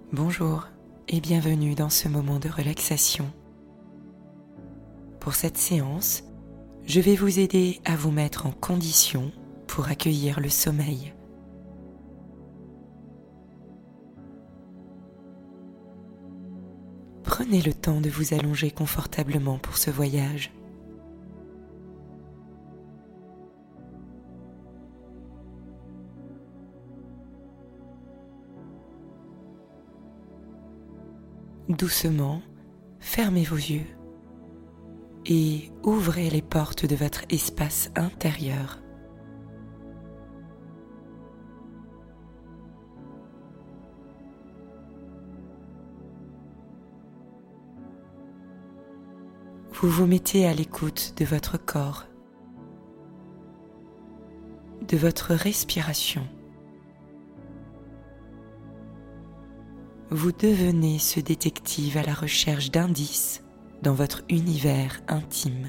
Bonjour et bienvenue dans ce moment de relaxation. Pour cette séance, je vais vous aider à vous mettre en condition pour accueillir le sommeil. Prenez le temps de vous allonger confortablement pour ce voyage. Doucement, fermez vos yeux et ouvrez les portes de votre espace intérieur. Vous vous mettez à l'écoute de votre corps, de votre respiration. Vous devenez ce détective à la recherche d'indices dans votre univers intime.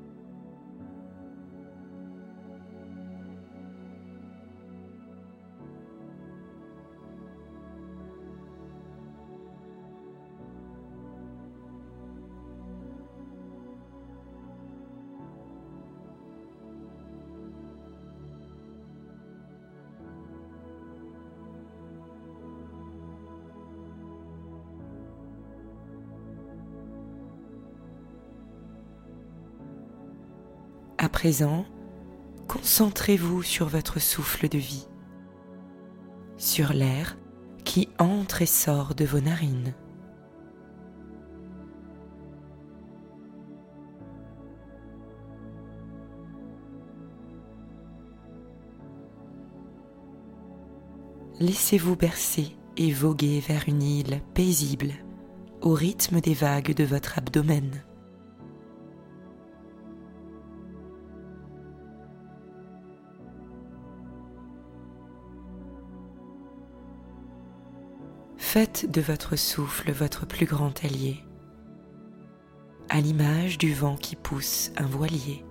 À présent, concentrez-vous sur votre souffle de vie, sur l'air qui entre et sort de vos narines. Laissez-vous bercer et voguer vers une île paisible au rythme des vagues de votre abdomen. Faites de votre souffle votre plus grand allié, à l'image du vent qui pousse un voilier.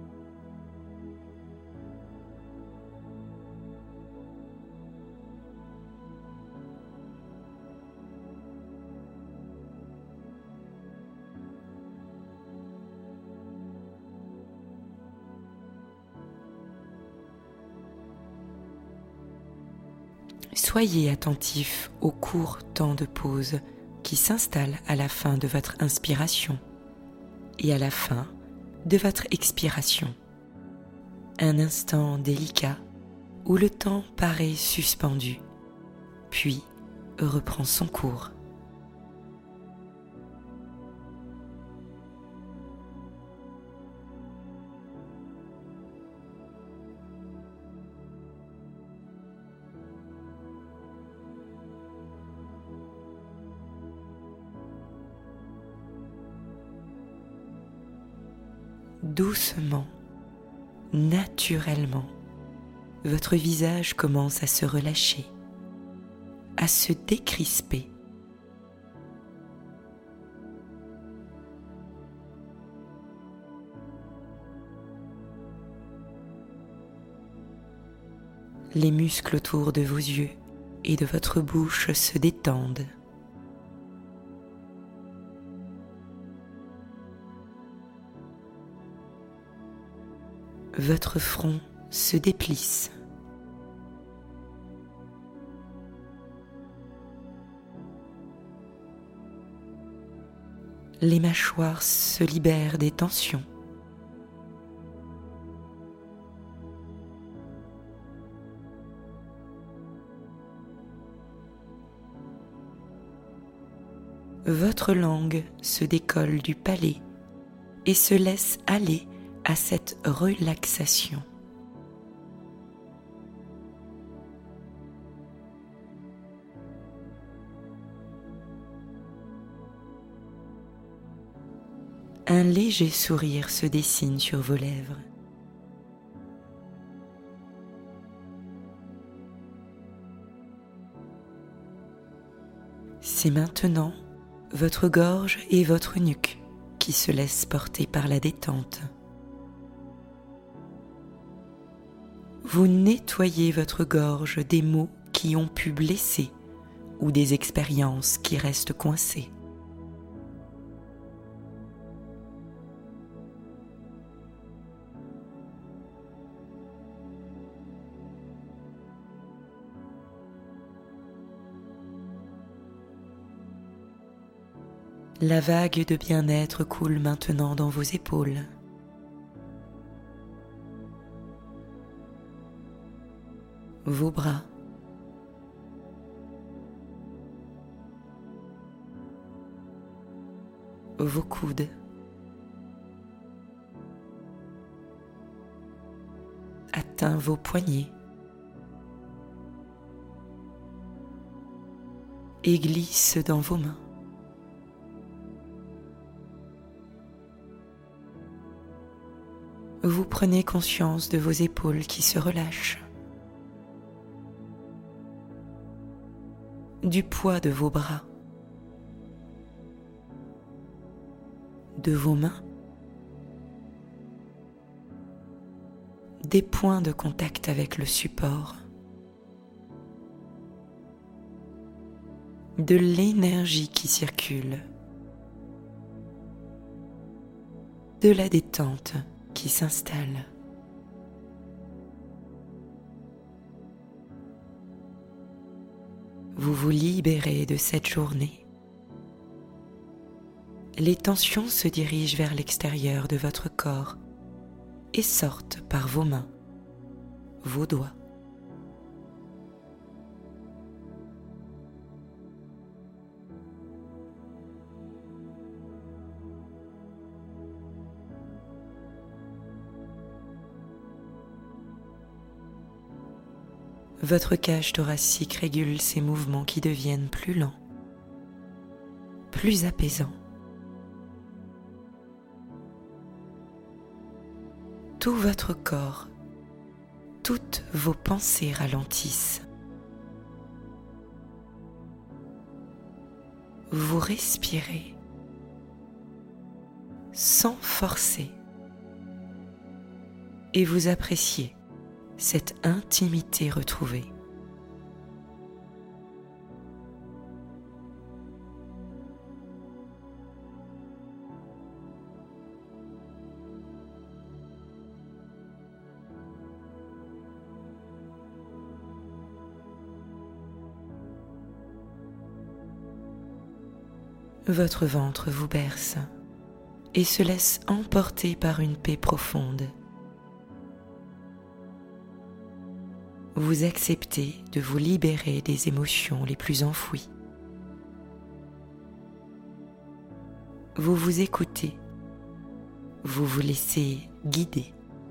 Soyez attentif au court temps de pause qui s'installe à la fin de votre inspiration et à la fin de votre expiration. Un instant délicat où le temps paraît suspendu, puis reprend son cours. Doucement, naturellement, votre visage commence à se relâcher, à se décrisper. Les muscles autour de vos yeux et de votre bouche se détendent. Votre front se déplisse. Les mâchoires se libèrent des tensions. Votre langue se décolle du palais et se laisse aller à cette relaxation. Un léger sourire se dessine sur vos lèvres. C'est maintenant votre gorge et votre nuque qui se laissent porter par la détente. Vous nettoyez votre gorge des mots qui ont pu blesser ou des expériences qui restent coincées. La vague de bien-être coule maintenant dans vos épaules. Vos bras. Vos coudes. Atteint vos poignets. Et glisse dans vos mains. Vous prenez conscience de vos épaules qui se relâchent, du poids de vos bras, de vos mains, des points de contact avec le support, de l'énergie qui circule, de la détente qui s'installe. Vous vous libérez de cette journée. Les tensions se dirigent vers l'extérieur de votre corps et sortent par vos mains, vos doigts. Votre cage thoracique régule ces mouvements qui deviennent plus lents, plus apaisants. Tout votre corps, toutes vos pensées ralentissent. Vous respirez sans forcer et vous appréciez cette intimité retrouvée. Votre ventre vous berce et se laisse emporter par une paix profonde. Vous acceptez de vous libérer des émotions les plus enfouies. Vous vous écoutez, vous vous laissez guider.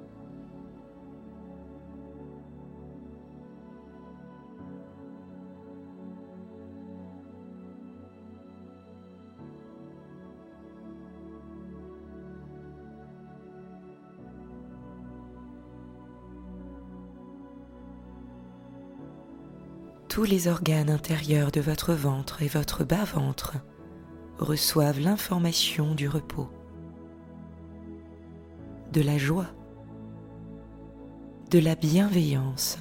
Tous les organes intérieurs de votre ventre et votre bas-ventre reçoivent l'information du repos, de la joie, de la bienveillance.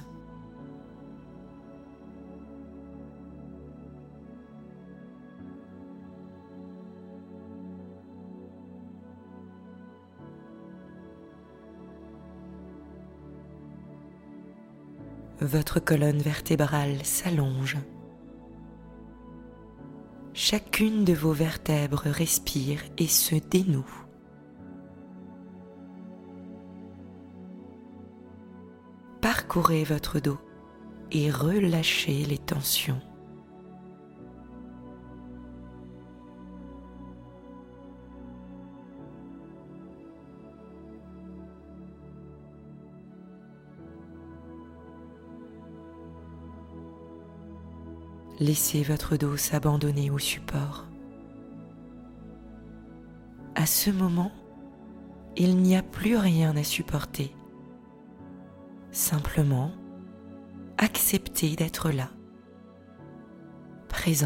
Votre colonne vertébrale s'allonge. Chacune de vos vertèbres respire et se dénoue. Parcourez votre dos et relâchez les tensions. Laissez votre dos s'abandonner au support. À ce moment, il n'y a plus rien à supporter. Simplement, acceptez d'être là, présent.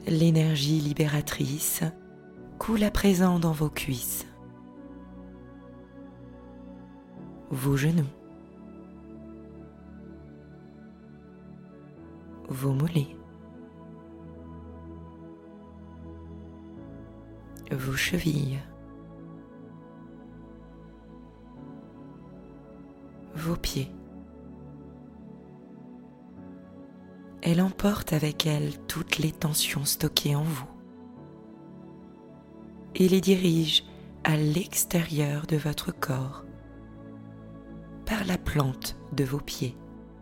L'énergie libératrice coule à présent dans vos cuisses, vos genoux, vos mollets, vos chevilles, vos pieds. Elle emporte avec elle toutes les tensions stockées en vous et les dirige à l'extérieur de votre corps par la plante de vos pieds.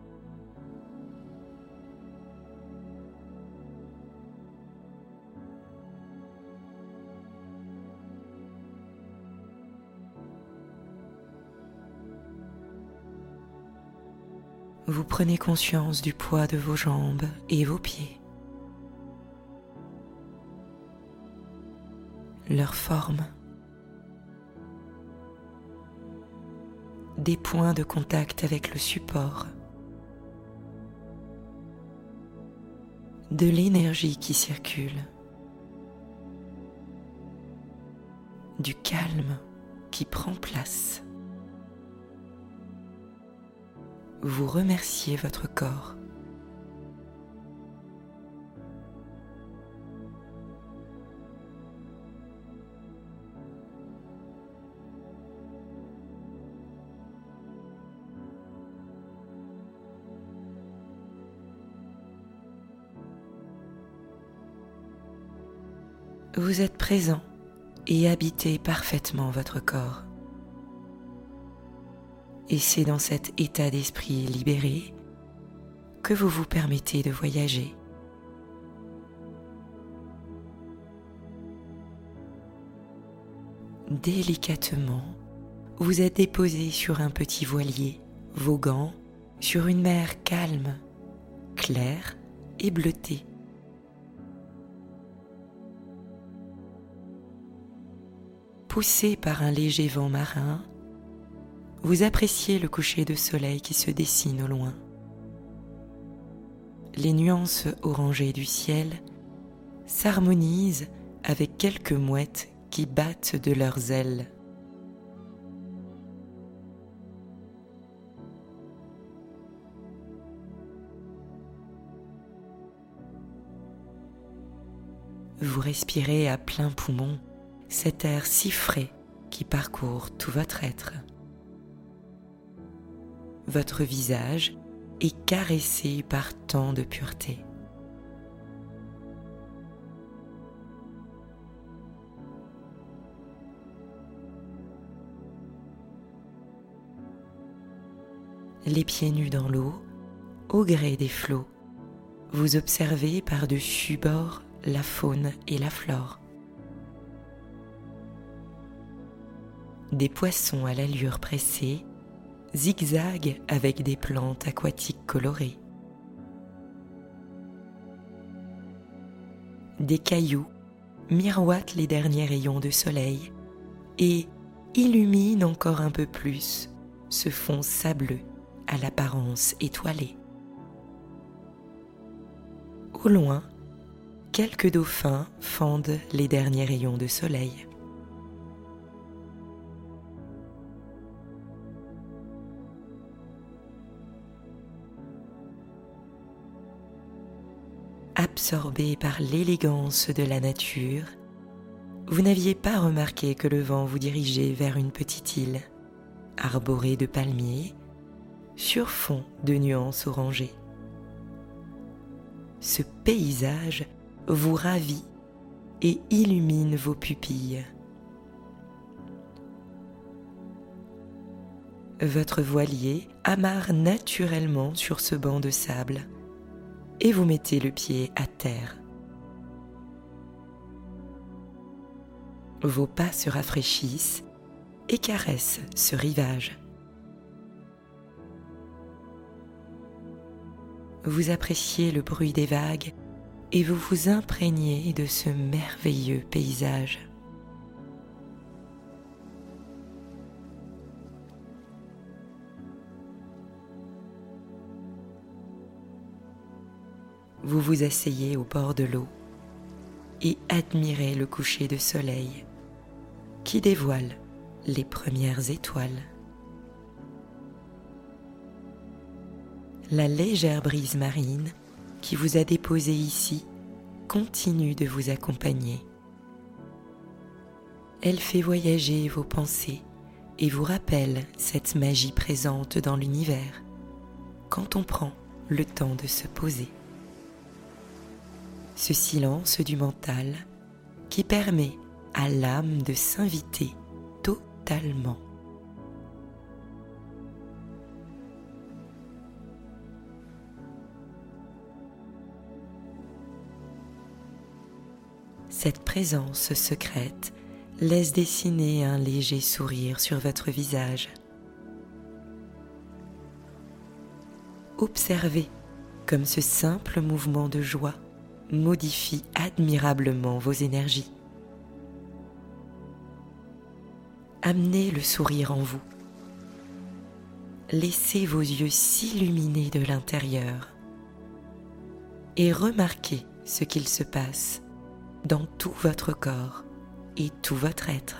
Vous prenez conscience du poids de vos jambes et vos pieds, leur forme, des points de contact avec le support, de l'énergie qui circule, du calme qui prend place. Vous remerciez votre corps. Vous êtes présent et habitez parfaitement votre corps. Et c'est dans cet état d'esprit libéré que vous vous permettez de voyager. Délicatement, vous êtes déposé sur un petit voilier, voguant sur une mer calme, claire et bleutée. Poussé par un léger vent marin, vous appréciez le coucher de soleil qui se dessine au loin. Les nuances orangées du ciel s'harmonisent avec quelques mouettes qui battent de leurs ailes. Vous respirez à plein poumon cet air si frais qui parcourt tout votre être. Votre visage est caressé par tant de pureté. Les pieds nus dans l'eau, au gré des flots, vous observez par-dessus bord la faune et la flore. Des poissons à l'allure pressée zigzaguent avec des plantes aquatiques colorées. Des cailloux miroitent les derniers rayons de soleil et illuminent encore un peu plus ce fond sableux à l'apparence étoilée. Au loin, quelques dauphins fendent les derniers rayons de soleil. Absorbé par l'élégance de la nature, vous n'aviez pas remarqué que le vent vous dirigeait vers une petite île, arborée de palmiers, sur fond de nuances orangées. Ce paysage vous ravit et illumine vos pupilles. Votre voilier amarre naturellement sur ce banc de sable et vous mettez le pied à terre. Vos pas se rafraîchissent et caressent ce rivage. Vous appréciez le bruit des vagues et vous vous imprégnez de ce merveilleux paysage. Vous vous asseyez au bord de l'eau et admirez le coucher de soleil qui dévoile les premières étoiles. La légère brise marine qui vous a déposé ici continue de vous accompagner. Elle fait voyager vos pensées et vous rappelle cette magie présente dans l'univers quand on prend le temps de se poser. Ce silence du mental qui permet à l'âme de s'inviter totalement. Cette présence secrète laisse dessiner un léger sourire sur votre visage. Observez comme ce simple mouvement de joie modifie admirablement vos énergies. Amenez le sourire en vous. Laissez vos yeux s'illuminer de l'intérieur et remarquez ce qu'il se passe dans tout votre corps et tout votre être.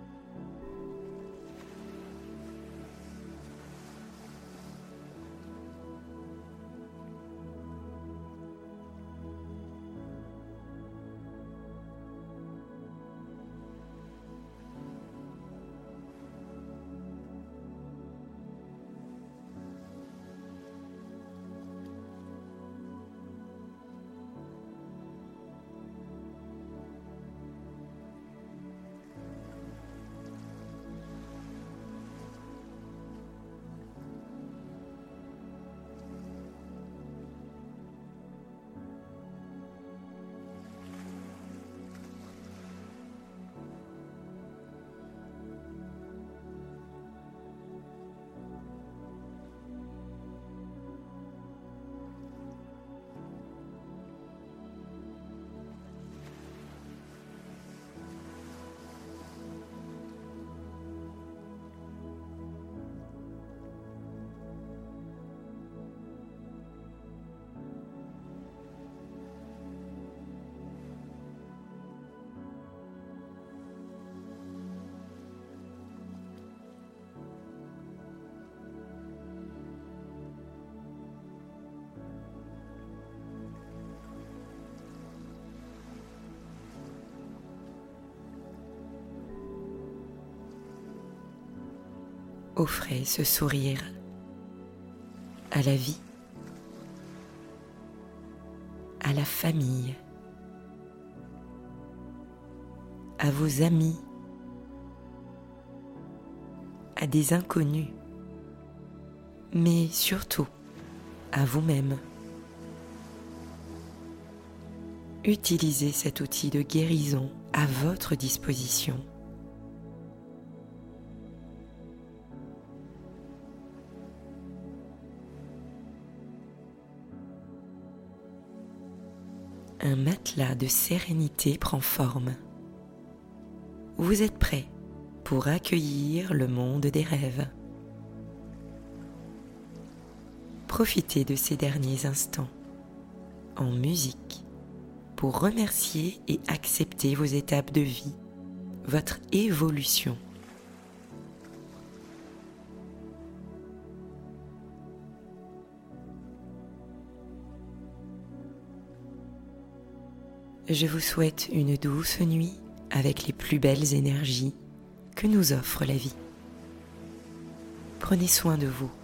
Offrez ce sourire à la vie, à la famille, à vos amis, à des inconnus, mais surtout à vous-même. Utilisez cet outil de guérison à votre disposition. Un matelas de sérénité prend forme. Vous êtes prêt pour accueillir le monde des rêves. Profitez de ces derniers instants en musique pour remercier et accepter vos étapes de vie, votre évolution. Je vous souhaite une douce nuit avec les plus belles énergies que nous offre la vie. Prenez soin de vous